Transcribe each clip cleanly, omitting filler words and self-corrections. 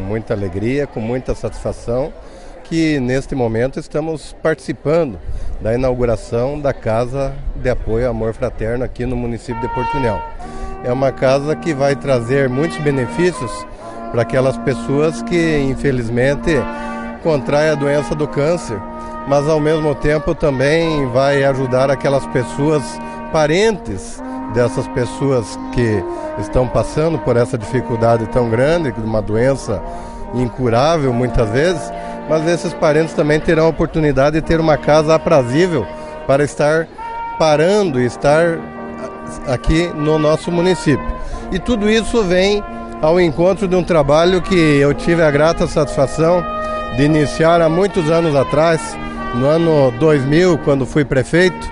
muita alegria, com muita satisfação, que neste momento estamos participando da inauguração da Casa de Apoio Amor Fraterno aqui no município de Porto União. É uma casa que vai trazer muitos benefícios para aquelas pessoas que infelizmente contraem a doença do câncer, mas ao mesmo tempo também vai ajudar aquelas pessoas parentes dessas pessoas que estão passando por essa dificuldade tão grande, uma doença incurável muitas vezes, mas esses parentes também terão a oportunidade de ter uma casa aprazível para estar parando e estar aqui no nosso município. E tudo isso vem ao encontro de um trabalho que eu tive a grata satisfação de iniciar há muitos anos atrás, no ano 2000, quando fui prefeito,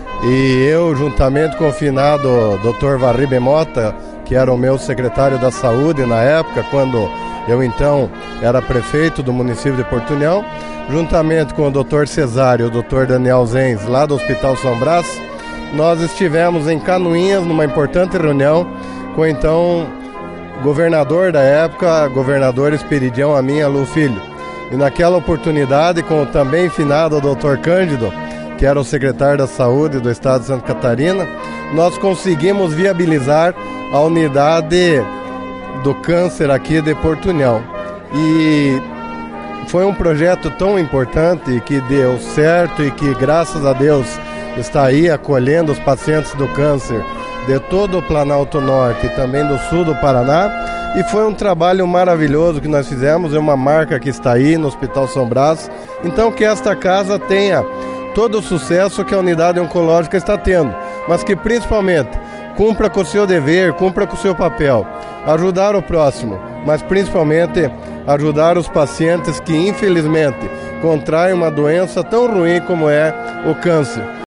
e eu, juntamente com o finado Dr. Varribe Mota, que era o meu secretário da Saúde na época, quando eu então era prefeito do município de Porto União, juntamente com o Dr. Cesário e o Dr. Daniel Zenz, lá do Hospital São Brás, nós estivemos em Canoinhas numa importante reunião com então governador da época, governador Esperidião Amin Alu Filho. E naquela oportunidade, com o também finado Dr. Cândido, que era o secretário da Saúde do Estado de Santa Catarina, nós conseguimos viabilizar a unidade do câncer aqui de Porto União. E foi um projeto tão importante que deu certo e que, graças a Deus, está aí acolhendo os pacientes do câncer de todo o Planalto Norte e também do sul do Paraná. E foi um trabalho maravilhoso que nós fizemos, é uma marca que está aí no Hospital São Brás. Então que esta casa tenha todo o sucesso que a unidade oncológica está tendo, mas que principalmente cumpra com o seu dever, cumpra com o seu papel, ajudar o próximo, mas principalmente ajudar os pacientes que infelizmente contraem uma doença tão ruim como é o câncer.